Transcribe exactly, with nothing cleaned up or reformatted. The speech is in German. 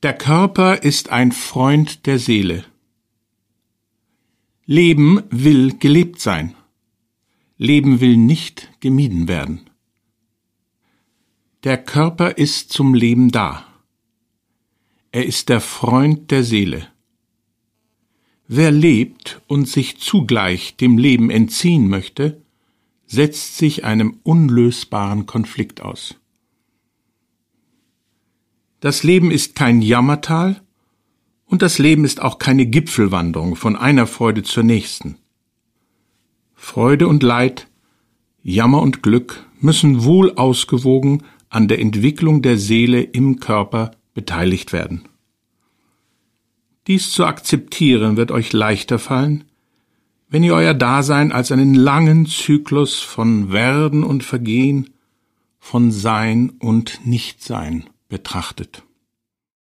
Der Körper ist ein Freund der Seele. Leben will gelebt sein. Leben will nicht gemieden werden. Der Körper ist zum Leben da. Er ist der Freund der Seele. Wer lebt und sich zugleich dem Leben entziehen möchte, setzt sich einem unlösbaren Konflikt aus. Das Leben ist kein Jammertal und das Leben ist auch keine Gipfelwanderung von einer Freude zur nächsten. Freude und Leid, Jammer und Glück müssen wohl ausgewogen an der Entwicklung der Seele im Körper beteiligt werden. Dies zu akzeptieren wird euch leichter fallen, wenn ihr euer Dasein als einen langen Zyklus von Werden und Vergehen, von Sein und Nichtsein betrachtet.